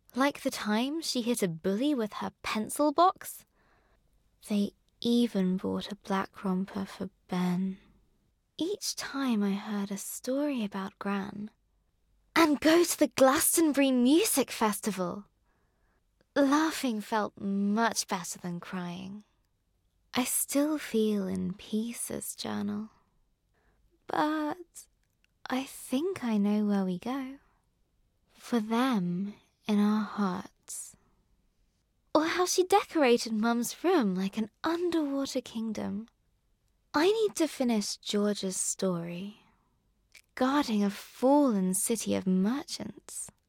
Like the time she hit a bully with her pencil box. They even bought a black romper for Ben. Each time I heard a story about Gran. And go to the Glastonbury Music Festival. Laughing felt much better than crying. I still feel in Pieces journal. But I think I know where we go. For them in our hearts. Or how she decorated Mum's room like an underwater kingdom. I need to finish George's story. Guarding a fallen city of merchants.